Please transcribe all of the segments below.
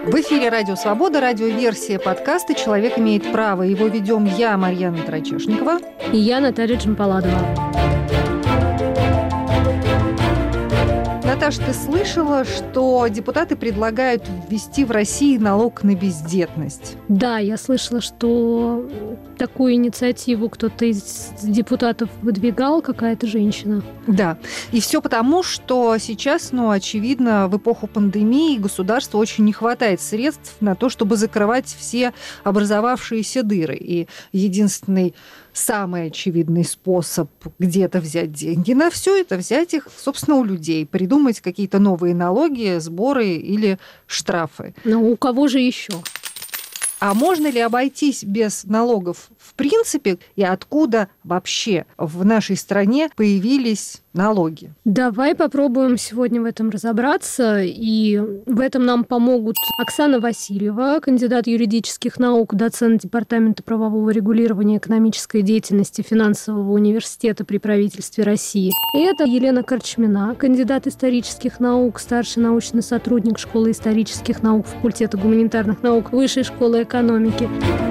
В эфире «Радио Свобода», радиоверсия подкаста «Человек имеет право». Его ведем я, Марьяна Тарачешникова. И я, Наталья Джампаладова. Наташа, ты слышала, что депутаты предлагают ввести в России налог на бездетность? Да, я слышала, что такую инициативу кто-то из депутатов выдвигал, какая-то женщина. Да, и все потому, что сейчас, очевидно, в эпоху пандемии государству очень не хватает средств на то, чтобы закрывать все образовавшиеся дыры. И единственный самый очевидный способ где-то взять деньги на все это, взять их, собственно, у людей, придумать какие-то новые налоги, сборы или штрафы. Но у кого же еще? А можно ли обойтись без налогов в принципе? И откуда вообще в нашей стране появились налоги? Давай попробуем сегодня в этом разобраться. И в этом нам помогут Оксана Васильева, кандидат юридических наук, доцент Департамента правового регулирования экономической деятельности Финансового университета при правительстве России. И это Елена Корчмина, кандидат исторических наук, старший научный сотрудник Школы исторических наук Факультета гуманитарных наук Высшей школы экономики.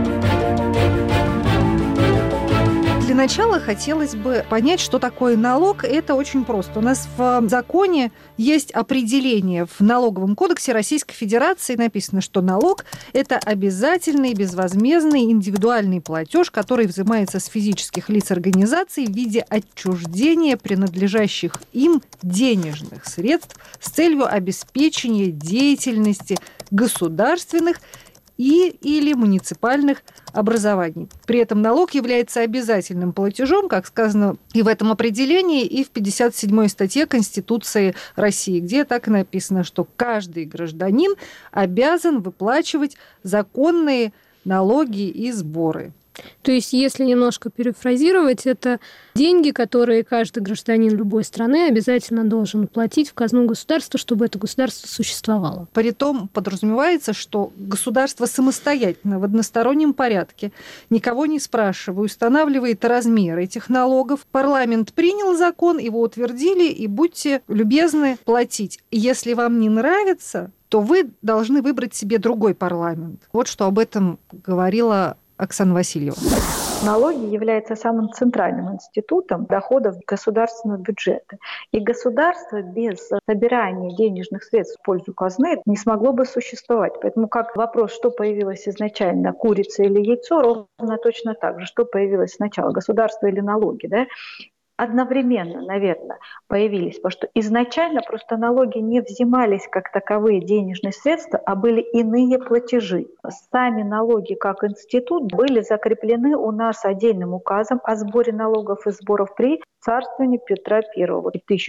Для начала хотелось бы понять, что такое налог. Это очень просто. У нас в законе есть определение. В Налоговом кодексе Российской Федерации написано, что налог – это обязательный, безвозмездный, индивидуальный платеж, который взимается с физических лиц организаций в виде отчуждения принадлежащих им денежных средств с целью обеспечения деятельности государственных или муниципальных образований. При этом налог является обязательным платежом, как сказано и в этом определении, и в 57-й статье Конституции России, где так и написано, что каждый гражданин обязан выплачивать законные налоги и сборы. То есть, если немножко перефразировать, это деньги, которые каждый гражданин любой страны обязательно должен платить в казну государства, чтобы это государство существовало. Притом подразумевается, что государство самостоятельно в одностороннем порядке, никого не спрашивая, устанавливает размер этих налогов. Парламент принял закон, его утвердили, и будьте любезны платить. Если вам не нравится, то вы должны выбрать себе другой парламент. Вот что об этом говорила Оксана Васильева. Налоги являются самым центральным институтом доходов государственного бюджета. И государство без собирания денежных средств в пользу казны не смогло бы существовать. Поэтому как вопрос, что появилось изначально, курица или яйцо, ровно точно так же, что появилось сначала, государство или налоги, да? Одновременно, наверное, появились, потому что изначально просто налоги не взимались как таковые денежные средства, а были иные платежи. Сами налоги как институт были закреплены у нас отдельным указом о сборе налогов и сборов при царствовании Петра I. В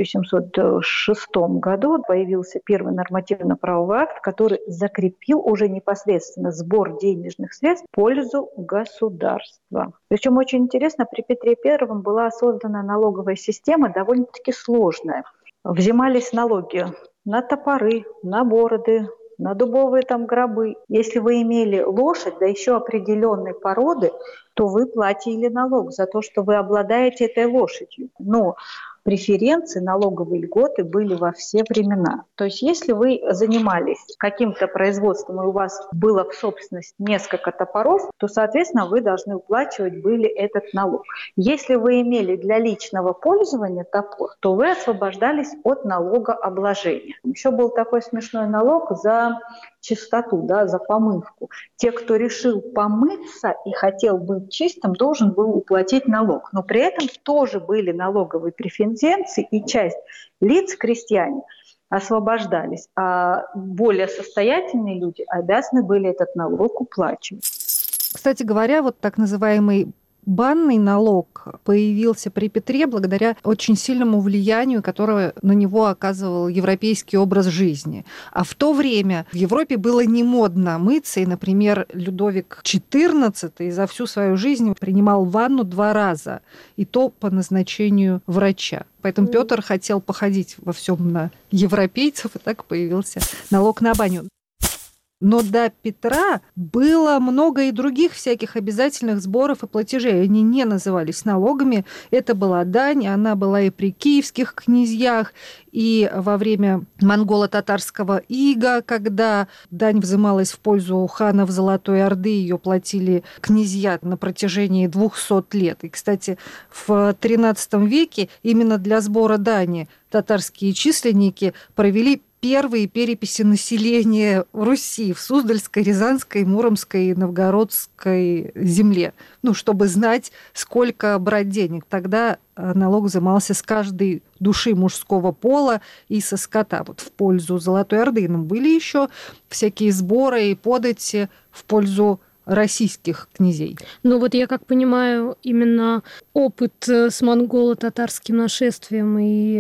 1706 году появился первый нормативно-правовой акт, который закрепил уже непосредственно сбор денежных средств в пользу государства. Причем очень интересно, при Петре I была создана налоговая система довольно-таки сложная. Взимались налоги на топоры, на бороды, на дубовые гробы. Если вы имели лошадь, да еще определенной породы, то вы платили налог за то, что вы обладаете этой лошадью. Но преференции, налоговые льготы были во все времена. То есть если вы занимались каким-то производством, и у вас было в собственности несколько топоров, то, соответственно, вы должны уплачивать были этот налог. Если вы имели для личного пользования топор, то вы освобождались от налогообложения. Еще был такой смешной налог за чистоту, да, за помывку. Те, кто решил помыться и хотел быть чистым, должен был уплатить налог. Но при этом тоже были налоговые преференции, и часть лиц, крестьяне, освобождались, а более состоятельные люди обязаны были этот налог уплачивать. Кстати говоря, вот так называемый банный налог появился при Петре благодаря очень сильному влиянию, которое на него оказывал европейский образ жизни. А в то время в Европе было не модно мыться, и, например, Людовик XIV за всю свою жизнь принимал ванну 2 раза, и то по назначению врача. Поэтому Петр хотел походить во всем на европейцев, и так появился налог на баню. Но до Петра было много и других всяких обязательных сборов и платежей. Они не назывались налогами. Это была дань, она была и при киевских князьях, и во время монголо-татарского ига, когда дань взималась в пользу ханов Золотой Орды, ее платили князья на протяжении 200 лет. И, кстати, в XIII веке именно для сбора дани татарские численники провели первые переписи населения Руси в Суздальской, Рязанской, Муромской и Новгородской земле, чтобы знать, сколько брать денег. Тогда налог взимался с каждой души мужского пола и со скота. В пользу Золотой Орды. Но были еще всякие сборы и подати в пользу российских князей. Я как понимаю, именно опыт с монголо-татарским нашествием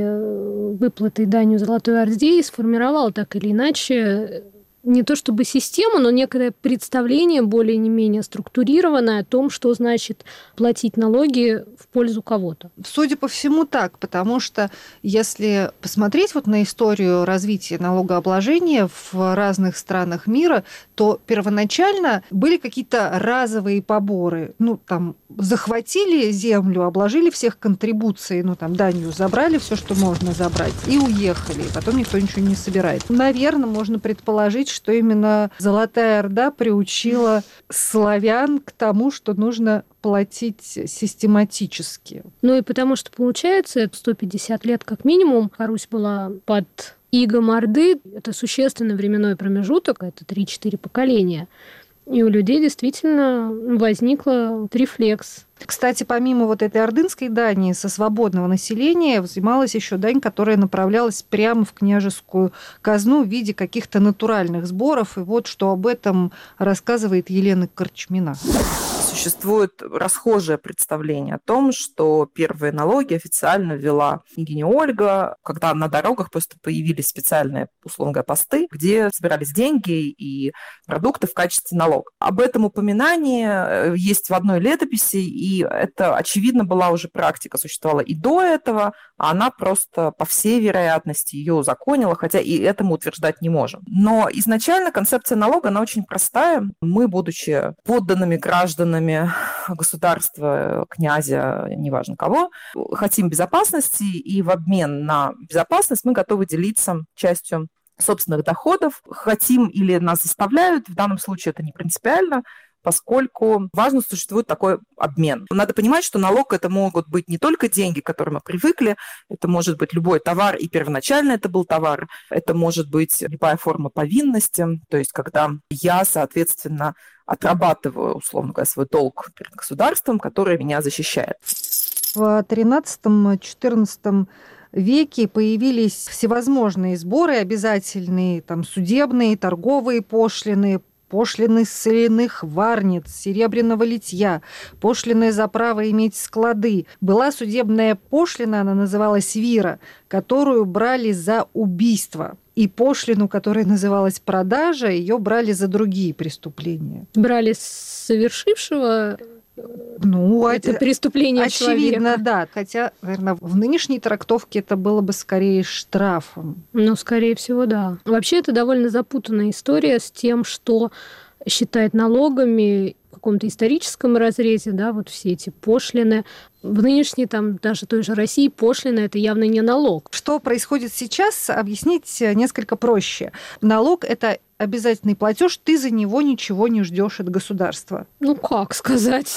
и выплатой данью Золотой Орде сформировал так или иначе не то чтобы систему, но некое представление более-не-менее структурированное о том, что значит платить налоги в пользу кого-то. Судя по всему, так, потому что если посмотреть на историю развития налогообложения в разных странах мира, то первоначально были какие-то разовые поборы. Захватили землю, обложили всех контрибуцией, данью забрали все, что можно забрать, и уехали. И потом никто ничего не собирает. Наверное, можно предположить, что именно Золотая Орда приучила славян к тому, что нужно платить систематически. И потому что, получается, 150 лет как минимум Русь была под игом Орды. Это существенный временной промежуток, это 3-4 поколения. И у людей действительно возникла рефлекс. Кстати, помимо этой ордынской дани со свободного населения взималась еще дань, которая направлялась прямо в княжескую казну в виде каких-то натуральных сборов. И что об этом рассказывает Елена Корчмина. Существует расхожее представление о том, что первые налоги официально ввела княгиня Ольга, когда на дорогах просто появились специальные, условно говоря, посты, где собирались деньги и продукты в качестве налога. Об этом упоминании есть в одной летописи, и это, очевидно, была уже практика, существовала и до этого, а она просто, по всей вероятности, ее узаконила, хотя и этому утверждать не можем. Но изначально концепция налога, она очень простая. Мы, будучи подданными гражданами государства, князя, неважно кого, хотим безопасности, и в обмен на безопасность мы готовы делиться частью собственных доходов. Хотим или нас заставляют, в данном случае это не принципиально, поскольку важно, существует такой обмен. Надо понимать, что налог это могут быть не только деньги, к которым мы привыкли, это может быть любой товар, и первоначально это был товар, это может быть любая форма повинности, то есть когда я, соответственно, отрабатываю, условно говоря, свой долг перед государством, которое меня защищает. В XIII-XIV веке появились всевозможные сборы обязательные, судебные, торговые пошлины, пошлины с соляных варниц, серебряного литья, пошлины за право иметь склады. Была судебная пошлина, она называлась вира, которую брали за убийство. И пошлину, которая называлась продажа, ее брали за другие преступления. Брали с совершившего это преступление очевидно, человека. Да. Хотя, наверное, в нынешней трактовке это было бы скорее штрафом. Скорее всего, да. Вообще, это довольно запутанная история с тем, что считает налогами в каком-то историческом разрезе, все эти пошлины. В нынешней, даже той же России, пошлина – это явно не налог. Что происходит сейчас, объяснить несколько проще. Налог – это обязательный платеж, ты за него ничего не ждешь от государства. Как сказать?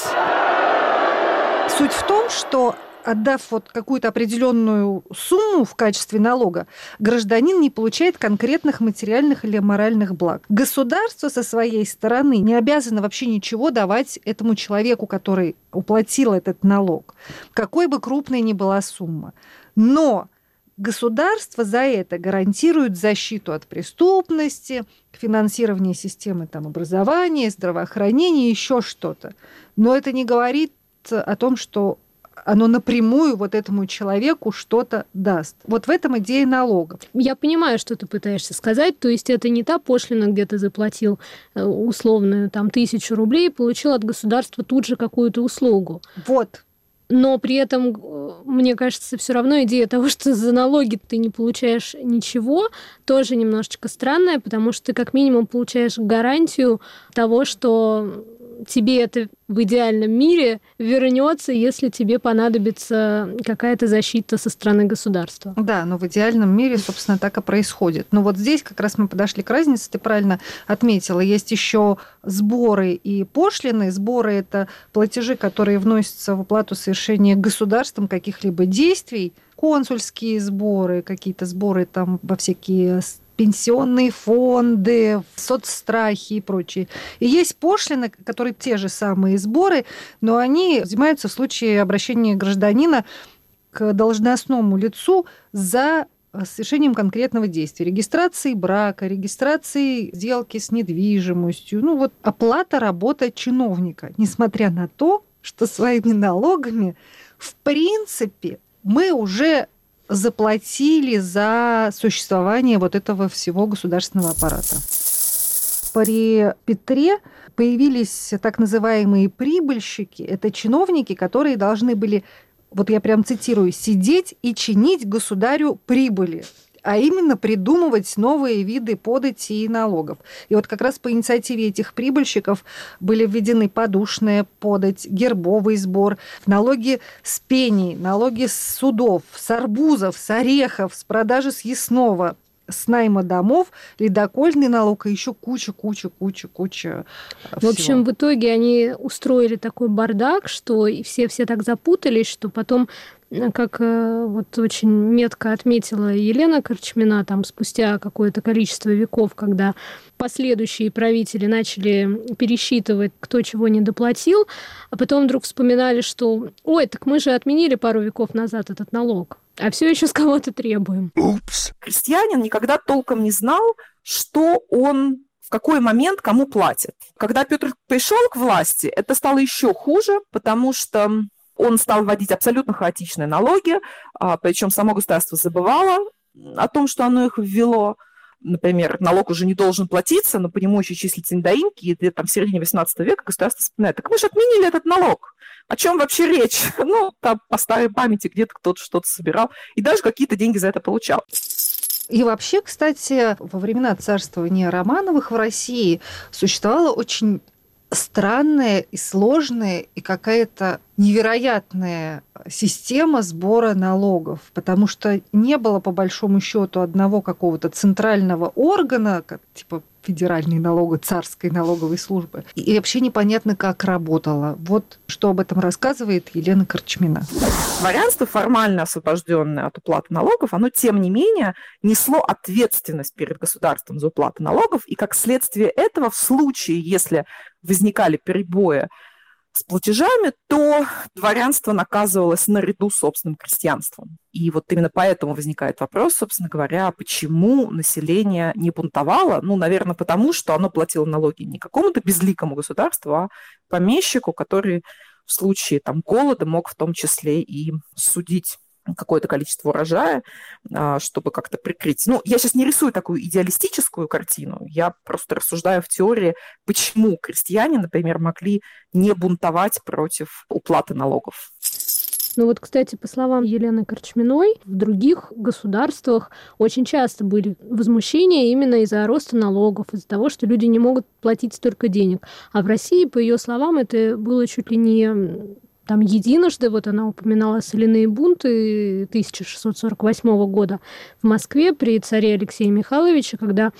Суть в том, что отдав какую-то определенную сумму в качестве налога, гражданин не получает конкретных материальных или моральных благ. Государство со своей стороны не обязано вообще ничего давать этому человеку, который уплатил этот налог, какой бы крупной ни была сумма. Но государство за это гарантирует защиту от преступности, финансирование системы образования, здравоохранения, еще что-то. Но это не говорит о том, что оно напрямую этому человеку что-то даст. В этом идея налогов. Я понимаю, что ты пытаешься сказать. То есть это не та пошлина, где ты заплатил условную 1000 рублей и получил от государства тут же какую-то услугу. Но при этом, мне кажется, все равно идея того, что за налоги ты не получаешь ничего, тоже немножечко странная, потому что ты как минимум получаешь гарантию того, что тебе это в идеальном мире вернется, если тебе понадобится какая-то защита со стороны государства. Да, но в идеальном мире, собственно, так и происходит. Но вот здесь как раз мы подошли к разнице, ты правильно отметила. Есть еще сборы и пошлины. Сборы – это платежи, которые вносятся в оплату совершения государством каких-либо действий, консульские сборы, какие-то сборы там во всякие пенсионные фонды, соцстрахи и прочее. И есть пошлины, которые те же самые сборы, но они взимаются в случае обращения гражданина к должностному лицу за совершением конкретного действия. Регистрации брака, регистрации сделки с недвижимостью. Ну вот оплата работы чиновника, несмотря на то, что своими налогами, в принципе, мы уже заплатили за существование вот этого всего государственного аппарата. При Петре появились так называемые прибыльщики. Это чиновники, которые должны были, вот я прям цитирую, «сидеть и чинить государю прибыли», а именно придумывать новые виды подати и налогов. И вот как раз по инициативе этих прибыльщиков были введены подушная подать, гербовый сбор, налоги с пений, налоги с судов, с арбузов, с орехов, с продажи съестного, с найма домов, ледокольный налог и еще куча всего. В общем, в итоге они устроили такой бардак, что и все так запутались, что потом, как вот очень метко отметила Елена Корчмина, там спустя какое-то количество веков, когда последующие правители начали пересчитывать, кто чего не доплатил, а потом вдруг вспоминали, что «Ой, так мы же отменили пару веков назад этот налог, а все еще с кого-то требуем». Упс. Крестьянин никогда толком не знал, что он в какой момент кому платит. Когда Петр пришел к власти, это стало еще хуже, потому что он стал вводить абсолютно хаотичные налоги, причем само государство забывало о том, что оно их ввело. Например, налог уже не должен платиться, но по нему еще числятся недоимки, и где-то там в середине 18 века государство вспоминает: так мы же отменили этот налог. О чем вообще речь? Ну, там по старой памяти где-то кто-то что-то собирал, и даже какие-то деньги за это получал. И вообще, кстати, во времена царствования Романовых в России существовала очень странная и сложная и какая-то невероятная система сбора налогов, потому что не было, по большому счету, одного какого-то центрального органа, как, типа Федеральной царской налоговой службы, и вообще непонятно, как работало. Вот что об этом рассказывает Елена Корчмина. Дворянство, формально освобожденное от уплаты налогов, оно, тем не менее, несло ответственность перед государством за уплату налогов, и как следствие этого, в случае, если возникали перебои с платежами, то дворянство наказывалось наряду с собственным крестьянством. И вот именно поэтому возникает вопрос, собственно говоря, почему население не бунтовало? Ну, наверное, потому что оно платило налоги не какому-то безликому государству, а помещику, который в случае там голода мог в том числе и судить какое-то количество урожая, чтобы как-то прикрыть. Ну, я сейчас не рисую такую идеалистическую картину, я просто рассуждаю в теории, почему крестьяне, например, могли не бунтовать против уплаты налогов. Ну вот, кстати, по словам Елены Корчминой, в других государствах очень часто были возмущения именно из-за роста налогов, из-за того, что люди не могут платить столько денег. А в России, по ее словам, это было чуть ли не там единожды. Вот она упоминала соляные бунты 1648 года в Москве при царе Алексее Михайловиче, когда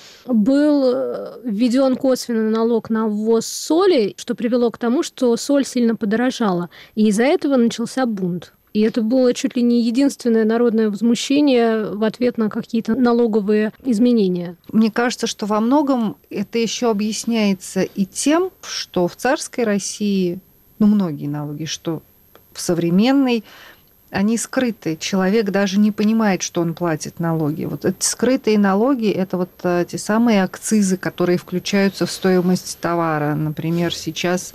был введен косвенный налог на ввоз соли, что привело к тому, что соль сильно подорожала. И из-за этого начался бунт. И это было чуть ли не единственное народное возмущение в ответ на какие-то налоговые изменения. Мне кажется, что во многом это еще объясняется и тем, что в царской России, многие налоги, что в современной, они скрыты. Человек даже не понимает, что он платит налоги. Вот эти скрытые налоги – это вот те самые акцизы, которые включаются в стоимость товара. Например, сейчас,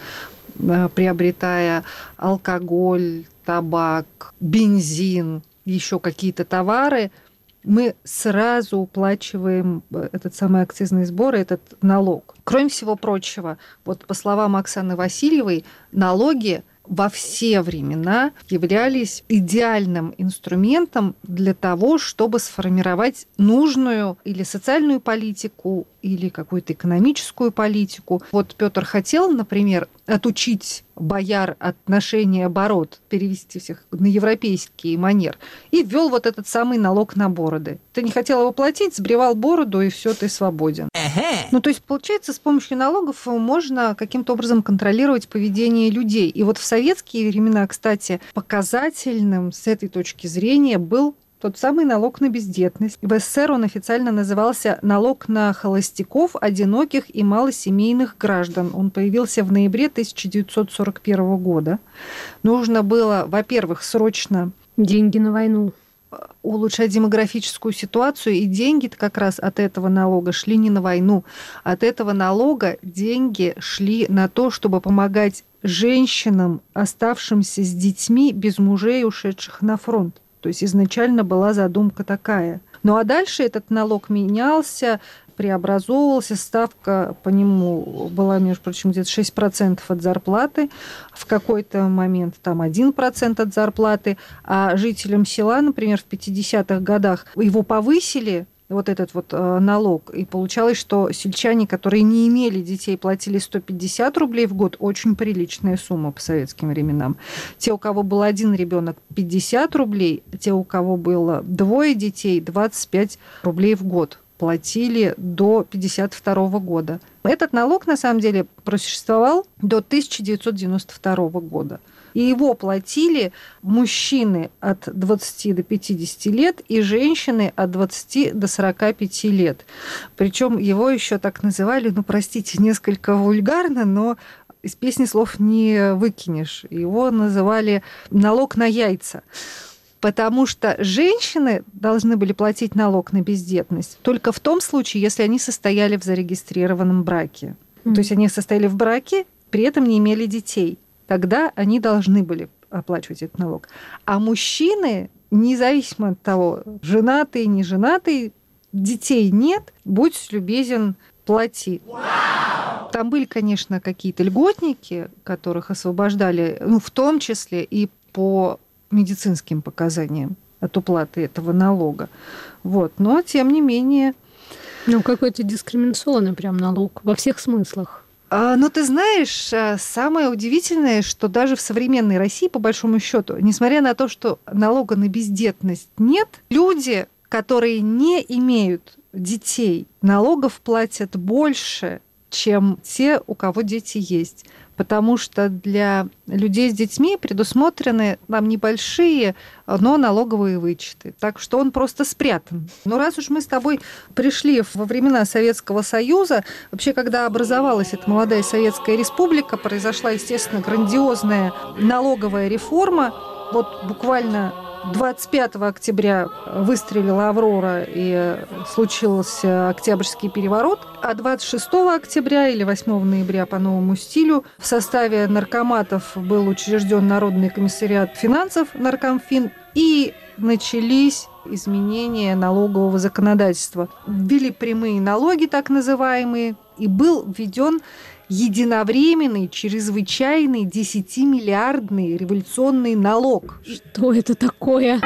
приобретая алкоголь, табак, бензин, еще какие-то товары, мы сразу уплачиваем этот самый акцизный сбор, этот налог. Кроме всего прочего, вот по словам Оксаны Васильевой, налоги во все времена являлись идеальным инструментом для того, чтобы сформировать нужную или социальную политику, или какую-то экономическую политику. Вот Петр хотел, например, отучить бояр от ношения бород, перевести всех на европейский манер, и ввел вот этот самый налог на бороды. Ты не хотел его платить, сбривал бороду, и все, ты свободен. Ну, то есть, получается, с помощью налогов можно каким-то образом контролировать поведение людей. И вот в советские времена, кстати, показательным с этой точки зрения был тот самый налог на бездетность. В СССР он официально назывался налог на холостяков, одиноких и малосемейных граждан. Он появился в ноябре 1941 года. Нужно было, во-первых, срочно деньги на войну, улучшать демографическую ситуацию, и деньги-то как раз от этого налога шли не на войну. От этого налога деньги шли на то, чтобы помогать женщинам, оставшимся с детьми без мужей, ушедших на фронт. То есть изначально была задумка такая. Ну а дальше этот налог менялся, преобразовывался, ставка по нему была, между прочим, где-то 6% от зарплаты, в какой-то момент там 1% от зарплаты, а жителям села, например, в 50-х годах его повысили, вот этот вот налог, и получалось, что сельчане, которые не имели детей, платили 150 рублей в год, очень приличная сумма по советским временам. Те, у кого был один ребенок, 50 рублей, те, у кого было двое детей, 25 рублей в год платили до 1952 года. Этот налог, на самом деле, просуществовал до 1992 года. И его платили мужчины от 20 до 50 лет и женщины от 20 до 45 лет. Причем его еще так называли, ну, простите, несколько вульгарно, но из песни слов не выкинешь. Его называли «налог на яйца». Потому что женщины должны были платить налог на бездетность только в том случае, если они состояли в зарегистрированном браке. То есть они состояли в браке, при этом не имели детей. Тогда они должны были оплачивать этот налог. А мужчины, независимо от того, женатые, не женатые, детей нет, будь любезен, плати. Там были, конечно, какие-то льготники, которых освобождали, ну, в том числе и по медицинским показаниям от уплаты этого налога. Вот. Но, тем не менее... Ну, какой-то дискриминационный прям налог во всех смыслах. Ну, ты знаешь, самое удивительное, что даже в современной России, по большому счету, несмотря на то, что налога на бездетность нет, люди, которые не имеют детей, налогов платят больше, чем те, у кого дети есть. Потому что для людей с детьми предусмотрены там небольшие, но налоговые вычеты. Так что он просто спрятан. Но раз уж мы с тобой пришли во времена Советского Союза, вообще, когда образовалась эта молодая Советская Республика, произошла, естественно, грандиозная налоговая реформа. Вот буквально 25 октября выстрелила «Аврора» и случился Октябрьский переворот, а 26 октября или 8 ноября по новому стилю в составе наркоматов был учрежден Народный комиссариат финансов, Наркомфин, и начались изменения налогового законодательства. Ввели прямые налоги, так называемые, и был введен единовременный, чрезвычайный 10-миллиардный революционный налог. Что это такое?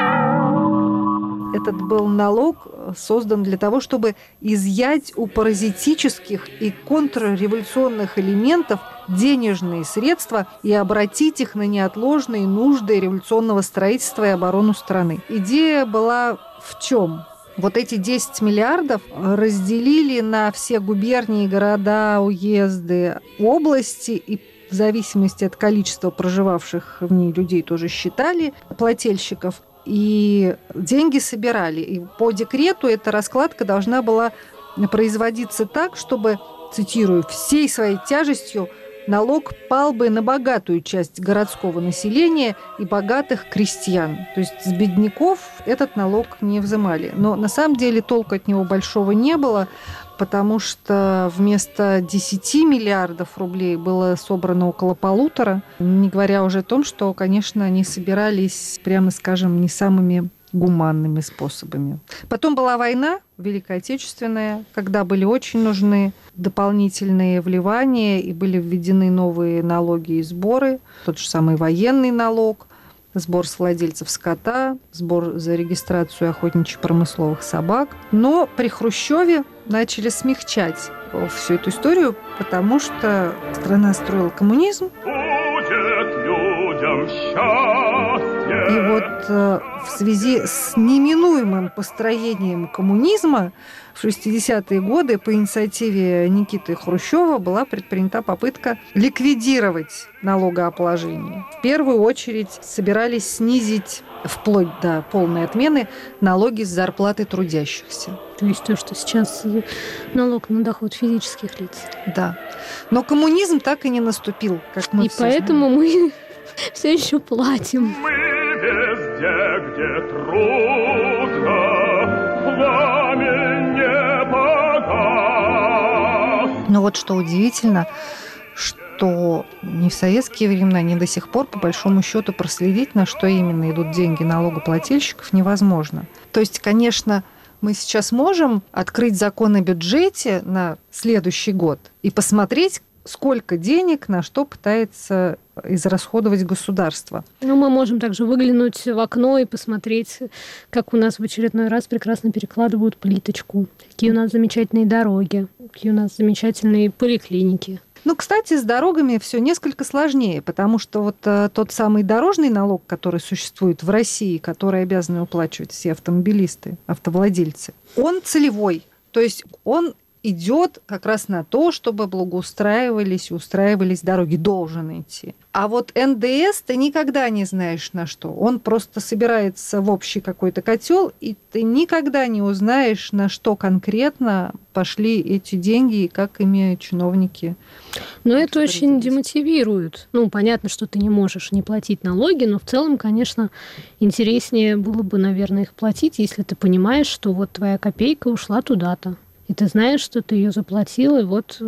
Этот был налог создан для того, чтобы изъять у паразитических и контрреволюционных элементов денежные средства и обратить их на неотложные нужды революционного строительства и оборону страны. Идея была в чем? Вот эти 10 миллиардов разделили на все губернии, города, уезды, области, и в зависимости от количества проживавших в ней людей тоже считали плательщиков, и деньги собирали. И по декрету эта раскладка должна была производиться так, чтобы, цитирую, «всей своей тяжестью налог пал бы на богатую часть городского населения и богатых крестьян». То есть с бедняков этот налог не взимали. Но на самом деле толку от него большого не было, потому что вместо 10 миллиардов рублей было собрано около 1,5, не говоря уже о том, что, конечно, они собирались, прямо скажем, не самыми гуманными способами. Потом была война, Великая Отечественная, когда были очень нужны дополнительные вливания и были введены новые налоги и сборы. Тот же самый военный налог, сбор с владельцев скота, сбор за регистрацию охотничьи-промысловых собак. Но при Хрущеве начали смягчать всю эту историю, потому что страна строила коммунизм. И вот в связи с неминуемым построением коммунизма в 60-е годы по инициативе Никиты Хрущева была предпринята попытка ликвидировать налогообложение. В первую очередь собирались снизить, вплоть до полной отмены, налоги с зарплаты трудящихся. То есть то, что сейчас налог на доход физических лиц. Да. Но коммунизм так и не наступил, как мы и все поэтому знаем. мы все еще платим. Мы везде, где трудно, пламя не погас. Но вот что удивительно, что ни в советские времена, ни до сих пор, по большому счету, проследить, на что именно идут деньги налогоплательщиков, невозможно. То есть, конечно, мы сейчас можем открыть закон о бюджете на следующий год и посмотреть, сколько денег на что пытается израсходовать государство. Ну, мы можем также выглянуть в окно и посмотреть, как у нас в очередной раз прекрасно перекладывают плиточку, какие у нас замечательные дороги, какие у нас замечательные поликлиники. Ну, кстати, с дорогами все несколько сложнее, потому что вот тот самый дорожный налог, который существует в России, который обязаны уплачивать все автомобилисты, автовладельцы, он целевой. То есть он идет как раз на то, чтобы благоустраивались и устраивались дороги, должен идти. А вот НДС ты никогда не знаешь на что. Он просто собирается в общий какой-то котел, и ты никогда не узнаешь, на что конкретно пошли эти деньги и как ими чиновники. Но это очень демотивирует. Ну, понятно, что ты не можешь не платить налоги, но в целом, конечно, интереснее было бы, наверное, их платить, если ты понимаешь, что вот твоя копейка ушла туда-то. И ты знаешь, что ты ее заплатил, и вот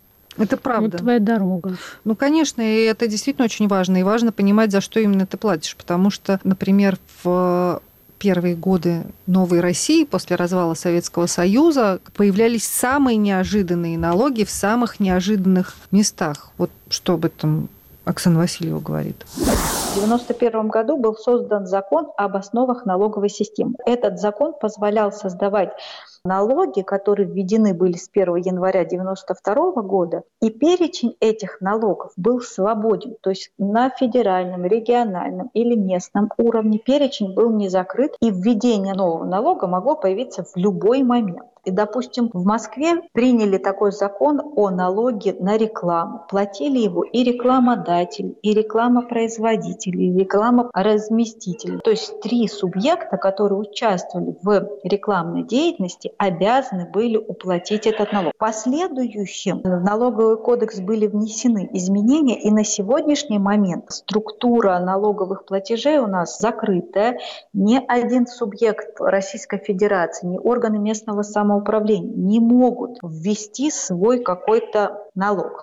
это правда. Вот твоя дорога. Ну, конечно, и это действительно очень важно. И важно понимать, за что именно ты платишь. Потому что, например, в первые годы новой России, после развала Советского Союза, появлялись самые неожиданные налоги в самых неожиданных местах. Вот что об этом Оксана Васильева говорит. В 1991 году был создан закон об основах налоговой системы. Этот закон позволял создавать налоги, которые введены были с 1 января 1992 года, и перечень этих налогов был свободен. То есть на федеральном, региональном или местном уровне перечень был не закрыт, и введение нового налога могло появиться в любой момент. И, допустим, в Москве приняли такой закон о налоге на рекламу. Платили его и рекламодатели, и рекламопроизводители, и рекламоразместители. То есть 3 субъекта, которые участвовали в рекламной деятельности, обязаны были уплатить этот налог. В последующем в налоговый кодекс были внесены изменения, и на сегодняшний момент структура налоговых платежей у нас закрытая. Ни один субъект Российской Федерации, ни органы местного самоуправления не могут ввести свой какой-то налог.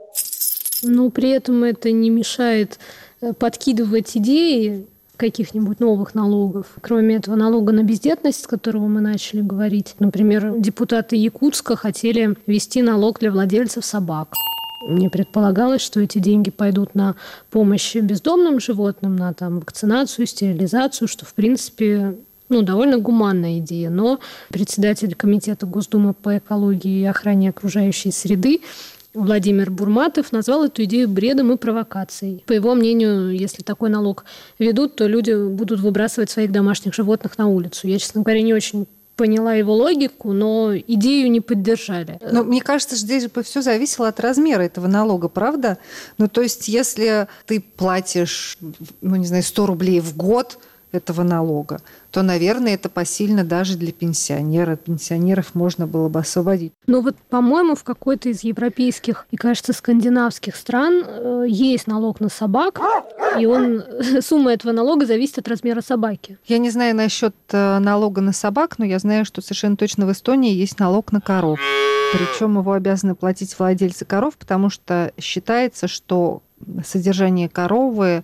Но при этом это не мешает подкидывать идеи каких-нибудь новых налогов. Кроме этого налога на бездетность, с которого мы начали говорить. Например, депутаты Якутска хотели ввести налог для владельцев собак. Не предполагалось, что эти деньги пойдут на помощь бездомным животным, на вакцинацию, стерилизацию, что, в принципе, довольно гуманная идея. Но председатель Комитета Госдумы по экологии и охране окружающей среды Владимир Бурматов назвал эту идею бредом и провокацией. По его мнению, если такой налог ведут, то люди будут выбрасывать своих домашних животных на улицу. Я, честно говоря, не очень поняла его логику, но идею не поддержали. Но мне кажется, здесь бы все зависело от размера этого налога, правда? То есть, если ты платишь, 100 рублей в год этого налога, то, наверное, это посильно даже для пенсионера. Пенсионеров можно было бы освободить. Но по-моему, в какой-то из европейских и, кажется, скандинавских стран есть налог на собак, и сумма этого налога зависит от размера собаки. Я не знаю насчет налога на собак, но я знаю, что совершенно точно в Эстонии есть налог на коров. Причем его обязаны платить владельцы коров, потому что считается, что содержание коровы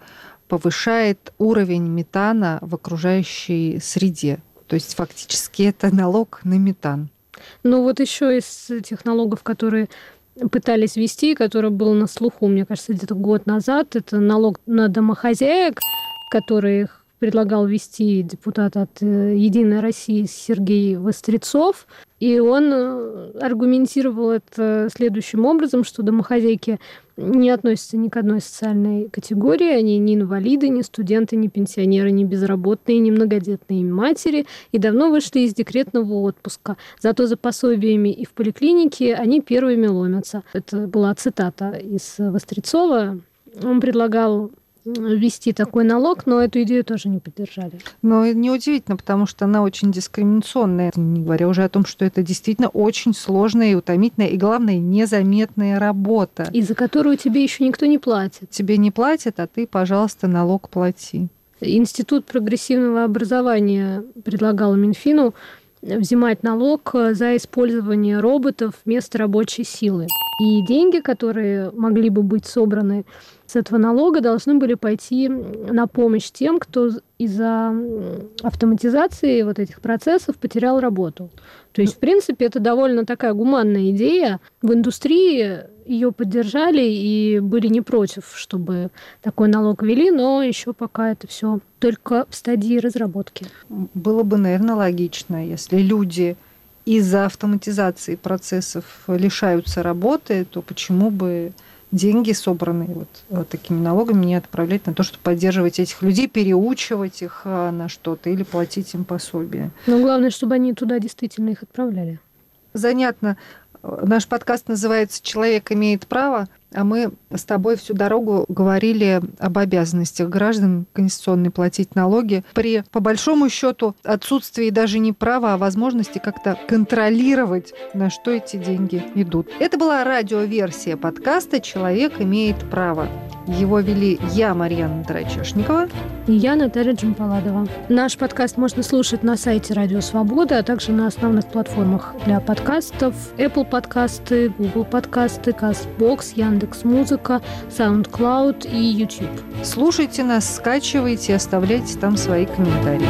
повышает уровень метана в окружающей среде. То есть фактически это налог на метан. Ну вот еще из тех налогов, которые пытались ввести, который был на слуху, мне кажется, где-то год назад, это налог на домохозяек, который предлагал ввести депутат от «Единой России» Сергей Вострецов. И он аргументировал это следующим образом, что домохозяйки не относятся ни к одной социальной категории. Они ни инвалиды, ни студенты, ни пенсионеры, ни безработные, ни многодетные матери. И давно вышли из декретного отпуска. Зато за пособиями и в поликлинике они первыми ломятся. Это была цитата из Вострецова. Он предлагал ввести такой налог, но эту идею тоже не поддержали. Но неудивительно, потому что она очень дискриминационная, не говоря уже о том, что это действительно очень сложная и утомительная, и, главное, незаметная работа. И за которую тебе еще никто не платит. Тебе не платят, а ты, пожалуйста, налог плати. Институт прогрессивного образования предлагал Минфину взимать налог за использование роботов вместо рабочей силы. И деньги, которые могли бы быть собраны с этого налога, должны были пойти на помощь тем, кто из-за автоматизации вот этих процессов потерял работу. То есть, в принципе, это довольно такая гуманная идея. В индустрии ее поддержали и были не против, чтобы такой налог ввели, но еще пока это все только в стадии разработки. Было бы, наверное, логично, если люди из-за автоматизации процессов лишаются работы, то почему бы деньги, собранные вот такими налогами, не отправлять на то, чтобы поддерживать этих людей, переучивать их на что-то или платить им пособие. Но главное, чтобы они туда действительно их отправляли. Занятно. Наш подкаст называется «Человек имеет право», а мы с тобой всю дорогу говорили об обязанностях граждан конституционной платить налоги при, по большому счету, отсутствии даже не права, а возможности как-то контролировать, на что эти деньги идут. Это была радиоверсия подкаста «Человек имеет право». Его вели я, Марьяна Драчешникова. И я, Наталья Джампаладова. Наш подкаст можно слушать на сайте Радио Свобода, а также на основных платформах для подкастов: Apple подкасты, Google подкасты, Castbox, Яндекс.Музыка, SoundCloud и YouTube. Слушайте нас, скачивайте, оставляйте там свои комментарии.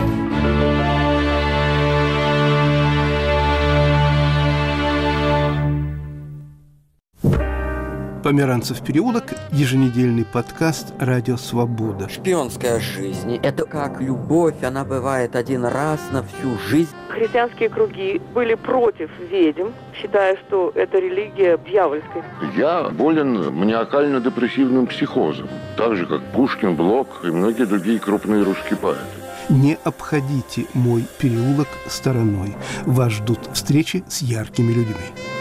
Померанцев переулок, еженедельный подкаст «Радио Свобода». Шпионская жизнь – это как любовь, она бывает один раз на всю жизнь. Христианские круги были против ведьм, считая, что это религия дьявольская. Я болен маниакально-депрессивным психозом, так же, как Пушкин, Блок и многие другие крупные русские поэты. Не обходите мой переулок стороной. Вас ждут встречи с яркими людьми.